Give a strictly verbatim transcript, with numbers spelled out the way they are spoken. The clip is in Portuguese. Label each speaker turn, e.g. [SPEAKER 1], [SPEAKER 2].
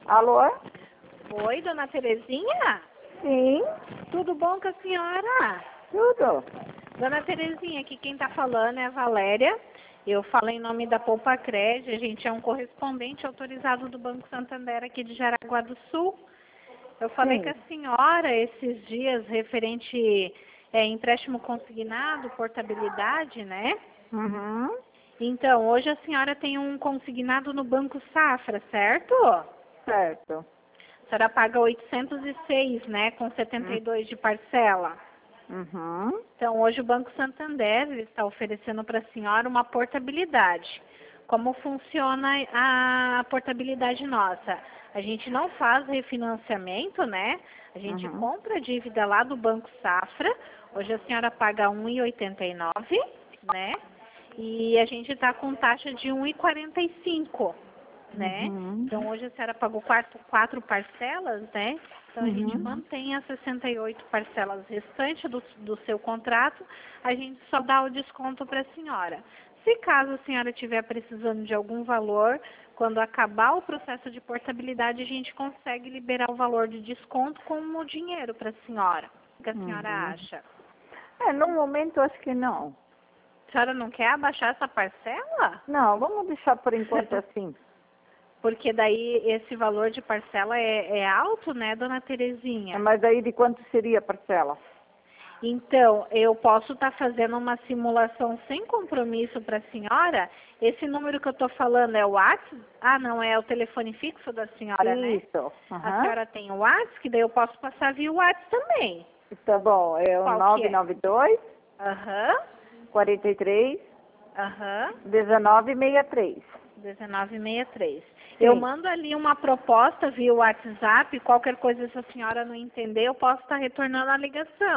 [SPEAKER 1] Alô?
[SPEAKER 2] Oi, dona Terezinha?
[SPEAKER 1] Sim,
[SPEAKER 2] Tudo bom com a senhora?
[SPEAKER 1] tudo.
[SPEAKER 2] Dona Terezinha, aqui quem está falando é a Valéria. Eu falo em nome da Poupa Cred. A gente é um correspondente autorizado do Banco Santander aqui de Jaraguá do Sul. Eu falei
[SPEAKER 1] Sim.
[SPEAKER 2] com a senhora esses dias referente é, empréstimo consignado, portabilidade, né?
[SPEAKER 1] Uhum.
[SPEAKER 2] Então, hoje a senhora tem um consignado no Banco Safra, certo?
[SPEAKER 1] Certo.
[SPEAKER 2] A senhora paga oitocentos e seis, né, com setenta e dois de parcela.
[SPEAKER 1] Uhum.
[SPEAKER 2] Então, hoje o Banco Santander ele está oferecendo para a senhora uma portabilidade. Como funciona a portabilidade nossa? A gente não faz refinanciamento, né? A gente
[SPEAKER 1] Uhum.
[SPEAKER 2] compra a dívida lá do Banco Safra. Hoje a senhora paga um e oitenta e nove, né? E a gente está com taxa de um e quarenta e cinco, né?
[SPEAKER 1] Uhum.
[SPEAKER 2] Então, hoje a senhora pagou quatro, quatro parcelas, né? Então, a gente
[SPEAKER 1] Uhum.
[SPEAKER 2] mantém as sessenta e oito parcelas restantes do, do seu contrato, a gente só dá o desconto para a senhora. Se caso a senhora estiver precisando de algum valor, quando acabar o processo de portabilidade, a gente consegue liberar o valor de desconto como dinheiro para a senhora. O que a senhora
[SPEAKER 1] Uhum.
[SPEAKER 2] acha?
[SPEAKER 1] É, no momento acho que não.
[SPEAKER 2] A senhora não quer abaixar essa parcela?
[SPEAKER 1] Não, vamos deixar por enquanto assim.
[SPEAKER 2] Porque daí esse valor de parcela é, é alto, né, dona
[SPEAKER 1] É,
[SPEAKER 2] Terezinha?
[SPEAKER 1] mas aí de quanto seria a parcela?
[SPEAKER 2] Então, eu posso estar fazendo uma simulação sem compromisso para a senhora. Esse número que eu estou falando é o WhatsApp? Ah, não, é o telefone fixo da senhora, né?
[SPEAKER 1] Isso.
[SPEAKER 2] A
[SPEAKER 1] Aham.
[SPEAKER 2] senhora tem o WhatsApp, que daí eu posso passar via WhatsApp também.
[SPEAKER 1] Tá bom, é o
[SPEAKER 2] Qual que
[SPEAKER 1] nove
[SPEAKER 2] é?
[SPEAKER 1] nove dois,
[SPEAKER 2] Aham,
[SPEAKER 1] quarenta e três,
[SPEAKER 2] aham,
[SPEAKER 1] dezenove sessenta e três.
[SPEAKER 2] dezenove sessenta e três. Eu
[SPEAKER 1] Sim.
[SPEAKER 2] mando ali uma proposta via WhatsApp, qualquer coisa se a senhora não entender, eu posso estar retornando a ligação.